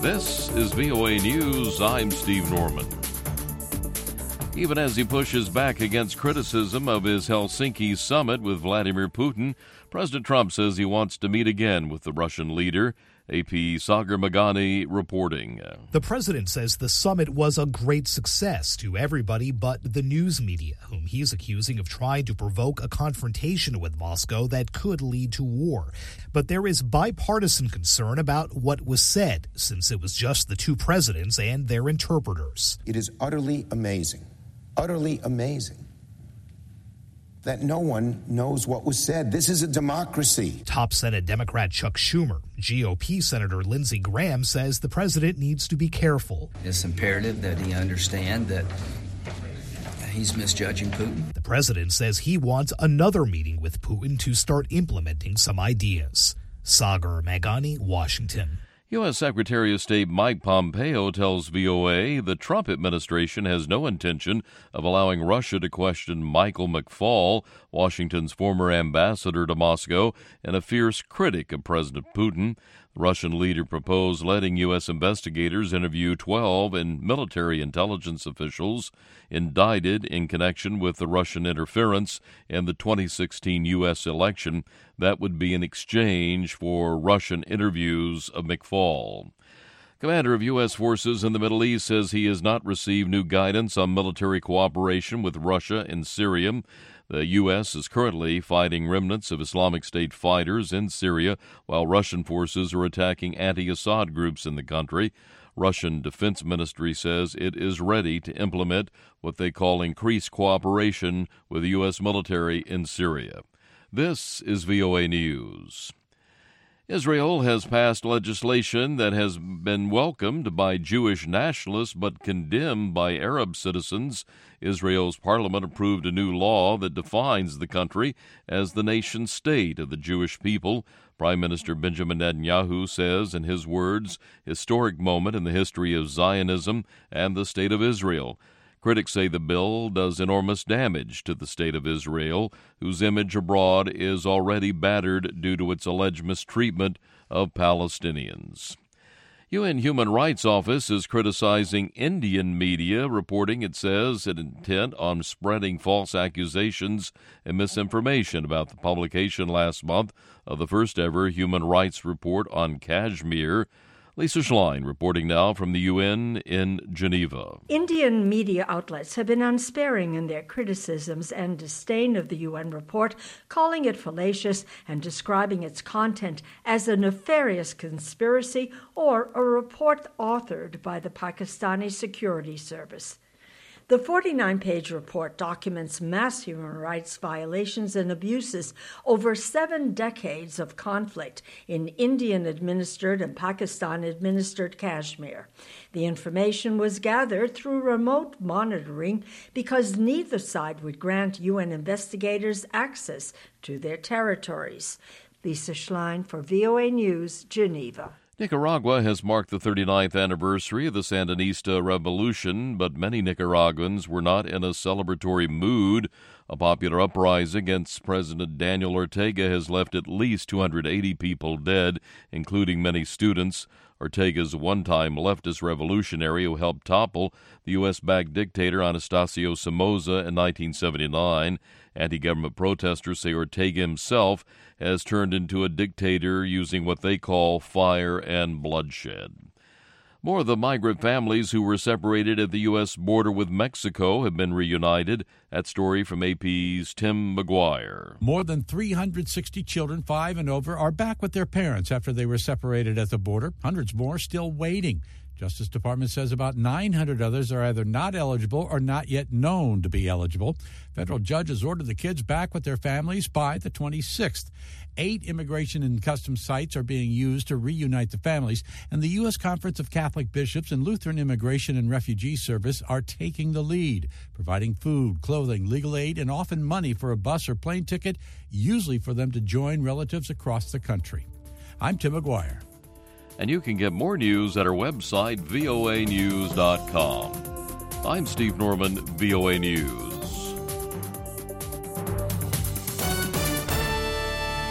This is VOA News. I'm Steve Norman. Even as he pushes back against criticism of his Helsinki summit with Vladimir Putin, President Trump says he wants to meet again with the Russian leader. AP Sagar Meghani reporting. The president says the summit was a great success to everybody but the news media, whom he's accusing of trying to provoke a confrontation with Moscow that could lead to war. But there is bipartisan concern about what was said, since it was just the two presidents and their interpreters. It is utterly amazing that no one knows what was said. This is a democracy. Top Senate Democrat Chuck Schumer, GOP Senator Lindsey Graham says the president needs to be careful. It's imperative that he understand that he's misjudging Putin. The president says he wants another meeting with Putin to start implementing some ideas. Sagar Meghani, Washington. U.S. Secretary of State Mike Pompeo tells VOA the Trump administration has no intention of allowing Russia to question Michael McFaul, Washington's former ambassador to Moscow and a fierce critic of President Putin. The Russian leader proposed letting U.S. investigators interview 12 military intelligence officials indicted in connection with the Russian interference in the 2016 U.S. election. That would be in exchange for Russian interviews of McFaul. Commander of U.S. forces in the Middle East says he has not received new guidance on military cooperation with Russia in Syria. The U.S. is currently fighting remnants of Islamic State fighters in Syria, while Russian forces are attacking anti-Assad groups in the country. Russian Defense Ministry says it is ready to implement what they call increased cooperation with the U.S. military in Syria. This is VOA News. Israel has passed legislation that has been welcomed by Jewish nationalists but condemned by Arab citizens. Israel's parliament approved a new law that defines the country as the nation state of the Jewish people. Prime Minister Benjamin Netanyahu says, in his words, historic moment in the history of Zionism and the state of Israel. Critics say the bill does enormous damage to the state of Israel, whose image abroad is already battered due to its alleged mistreatment of Palestinians. UN Human Rights Office is criticizing Indian media, reporting it says it intent on spreading false accusations and misinformation about the publication last month of the first-ever human rights report on Kashmir. Lisa Schlein reporting now from the UN in Geneva. Indian media outlets have been unsparing in their criticisms and disdain of the UN report, calling it fallacious and describing its content as a nefarious conspiracy or a report authored by the Pakistani Security Service. The 49-page report documents mass human rights violations and abuses over 7 decades of conflict in Indian-administered and Pakistan-administered Kashmir. The information was gathered through remote monitoring because neither side would grant UN investigators access to their territories. Lisa Schlein for VOA News, Geneva. Nicaragua has marked the 39th anniversary of the Sandinista Revolution, but many Nicaraguans were not in a celebratory mood. A popular uprising against President Daniel Ortega has left at least 280 people dead, including many students. Ortega's one-time leftist revolutionary who helped topple the U.S.-backed dictator Anastasio Somoza in 1979. Anti-government protesters say Ortega himself has turned into a dictator using what they call fire and bloodshed. More of the migrant families who were separated at the U.S. border with Mexico have been reunited. That story from AP's Tim McGuire. More than 360 children 5 and over are back with their parents after they were separated at the border. Hundreds more still waiting. Justice Department says about 900 others are either not eligible or not yet known to be eligible. Federal judges ordered the kids back with their families by the 26th. 8 immigration and customs sites are being used to reunite the families, and the U.S. Conference of Catholic Bishops and Lutheran Immigration and Refugee Service are taking the lead, providing food, clothing, legal aid, and often money for a bus or plane ticket, usually for them to join relatives across the country. I'm Tim McGuire. And you can get more news at our website, voanews.com. I'm Steve Norman, VOA News.